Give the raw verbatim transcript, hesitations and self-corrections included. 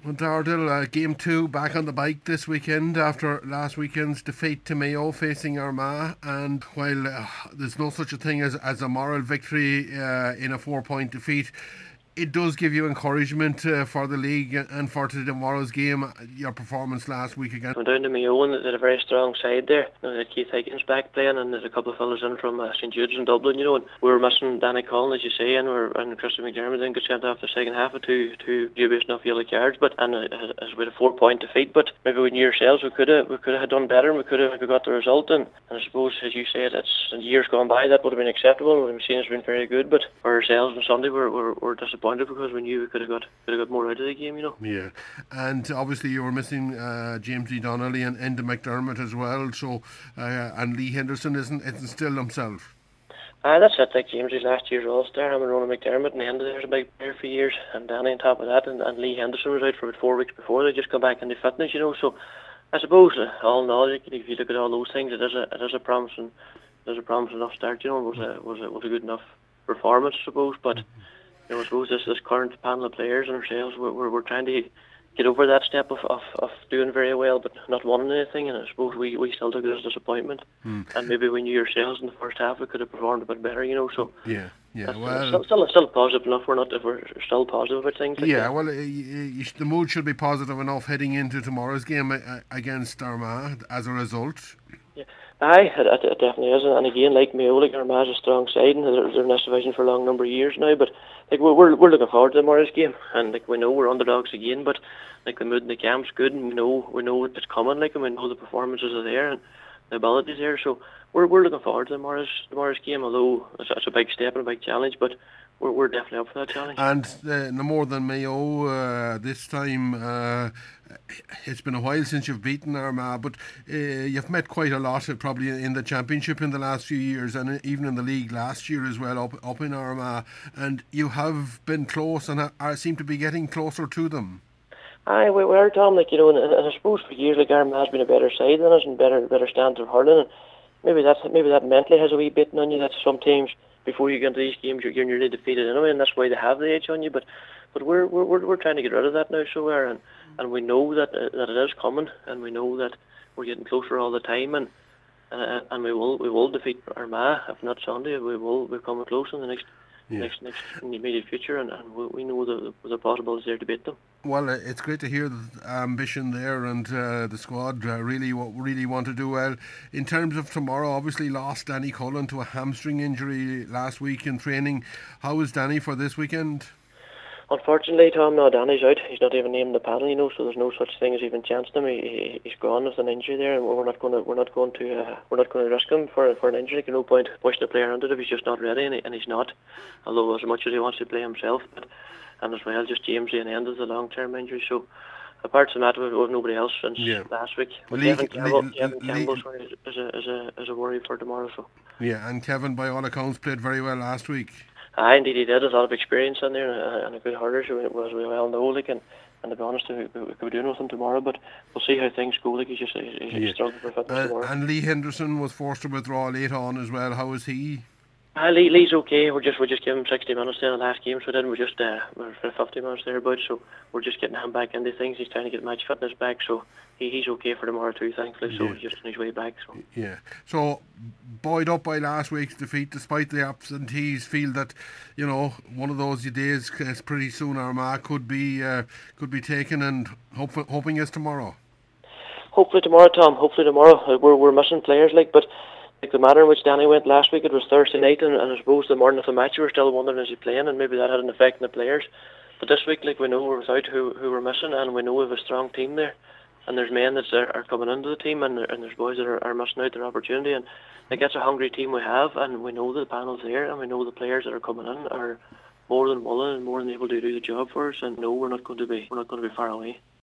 Well, Dardil, uh, game two back on the bike this weekend after last weekend's defeat to Mayo facing Armagh. And while uh, there's no such a thing as, as a moral victory uh, in a four point defeat, it does give you encouragement uh, for the league and for tomorrow's game. Your performance last week again. Went down to Mayo and they had a very strong side there. You know, they had Keith Higgins back playing, and there's a couple of fellas in from uh, St Jude's in Dublin, you know. And we were missing Danny Cullen, as you say, and we are and Christopher McDermott didn't get sent off the second half with two two dubious enough yellow cards. But and uh, as with a four point defeat, but maybe we knew ourselves we could have we could have done better, and we could have maybe got the result. And, and I suppose, as you said, it's in years gone by that would have been acceptable. We've seen it's been very good, but for ourselves on Sunday we're, we're, we're disappointed because we knew we could have got could have got more out of the game, you know. Yeah, and obviously you were missing uh, James E. Donnelly and Enda McDermott as well. So uh, and Lee Henderson isn't isn't still himself. Ah, that's it. Like James, he's last year's All-Star. I'm Ronan McDermott, and Enda there's a big player for years, and Danny on top of that, and, and Lee Henderson was out for about four weeks before. They just come back into fitness, you know. So I suppose uh, all in all, if you look at all those things, it is a it is a promising it is a promising enough start. You know, it was a was a was a good enough performance, I suppose. But you know, I suppose this this current panel of players and ourselves, we're we're, we're trying to get over that step of, of, of doing very well but not winning anything, and I suppose we, we still took it as disappointment. Hmm. And maybe we knew ourselves in the first half we could have performed a bit better, you know. So yeah, yeah, that's, well, still, still still positive enough. We're not if we're still positive about things. Like yeah, that. well, uh, you, the mood should be positive enough heading into tomorrow's game uh, against Armagh as a result. Yeah. Aye, it, it, it definitely is, and again, like Mayo, like Armagh's a strong side, and they're, they're in this division for a long number of years now. But like we're we're, we're looking forward to tomorrow's game, and like we know we're underdogs again, but like the mood in the camp's good, and we know we know it's coming, like, and we know the performances are there and the abilities there. So we're we're looking forward to tomorrow's tomorrow's game, although it's, it's a big step and a big challenge, but. We're, we're definitely up for that challenge. And uh, no more than Mayo uh, this time. Uh, it's been a while since you've beaten Armagh, but uh, you've met quite a lot, uh, probably in the championship in the last few years, and even in the league last year as well, up up in Armagh. And you have been close, and are, seem to be getting closer to them. Aye, we were, Tom. Like, you know, and, and I suppose for years, like, Armagh has been a better side than us and better better standard of hurling. And maybe that's maybe that mentally has a wee bit on you. That sometimes before you get into these games, you're, you're nearly defeated anyway, and that's why they have the edge on you. But but we're we're we're trying to get rid of that now, so we're and and we know that uh, that it is coming, and we know that we're getting closer all the time, and uh, and we will we will defeat Armagh, if not Sunday. We will be coming close in the next. Yeah. Next, next in the immediate future, and, and we, we know the the possibilities there to beat them. Well, uh, it's great to hear the ambition there, and uh, the squad uh, really really want to do well. In terms of tomorrow, obviously lost Danny Cullen to a hamstring injury last week in training. How is Danny for this weekend? Unfortunately, Tom, no, Danny's out. He's not even named the panel, you know. So there's no such thing as even chance to him. He, he, he's gone with an injury there, and we're not going to we're not going to uh, we're not going to risk him for for an injury. There's no point pushing the player under it if he's just not ready, and, he, and he's not. Although as much as he wants to play himself, but and as well, just James and end of the long term injury. So apart from that, we have nobody else since yeah. last week. Well, Kevin Campbell, Le- Kevin Le- Campbell Le- is a is a is a worry for tomorrow. So yeah, and Kevin, by all accounts, played very well last week. Aye, indeed he did. There's a lot of experience in there, and a, and a good hurler, so as we well know. Like, and, and to be honest, we, we could be doing with him tomorrow, but we'll see how things go. Like, he's just he's, he's yeah. struggling for fitness uh, tomorrow. And Lee Henderson was forced to withdraw late on as well. How is he? Uh, Lee, Lee's okay. We're just we just gave him sixty minutes there in the last game, so then we just uh, we're for fifty minutes thereabouts. So we're just getting him back into things. He's trying to get match fitness back, so he, he's okay for tomorrow too, thankfully. So yeah. he's just on his way back. So yeah. So buoyed up by last week's defeat, despite the absentees, feel that you know one of those days is pretty soon Armagh could be uh, could be taken, and hope, hoping is tomorrow. Hopefully tomorrow, Tom. Hopefully tomorrow. We're we're missing players, like, but. Like the manner in which Danny went last week, it was Thursday night, and, and I suppose the morning of the match, we were still wondering is he playing, and maybe that had an effect on the players. But this week, like, we know we're without who who we're missing, and we know we have a strong team there, and there's men that are, are coming into the team, and, there, and there's boys that are, are missing out their opportunity, and like that's a hungry team we have, and we know the panel's there, and we know the players that are coming in are more than willing and more than able to do the job for us, and no, we're not going to be we're not going to be far away.